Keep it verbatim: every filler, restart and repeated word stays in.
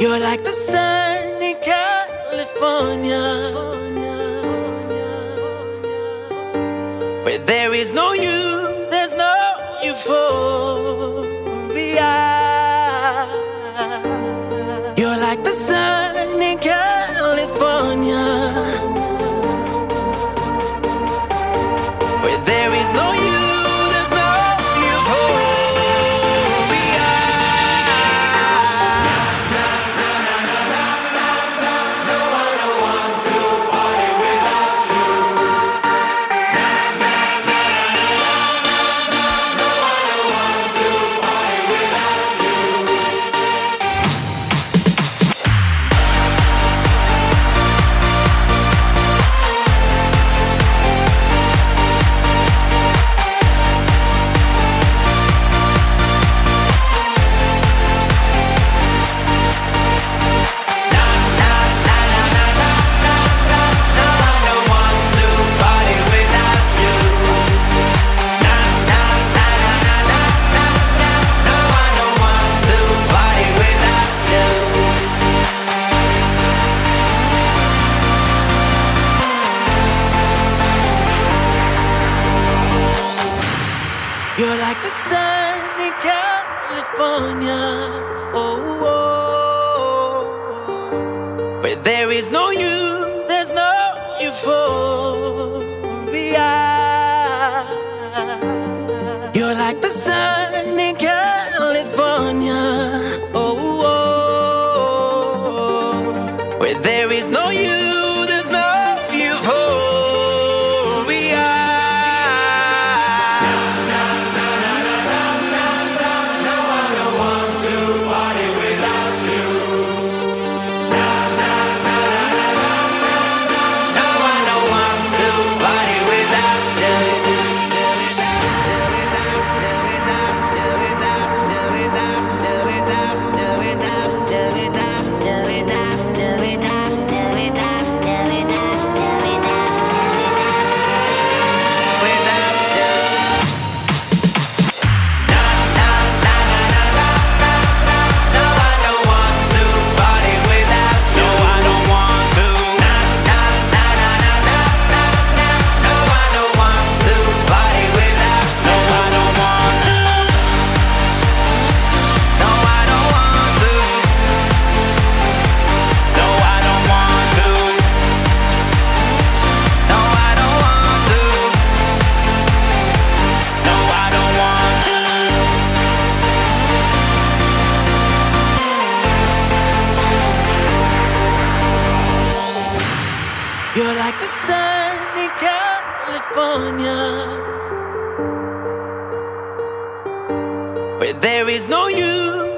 You're like the sun in California, where there is no you, there's no euphoria. You're like the sun in California, where there is no you. You're like the sun in California, oh, oh, oh, where there is no you, there's no euphoria. You're like the sun in California, oh, oh, oh, where there is no you. You're like the sun in California, where there is no you.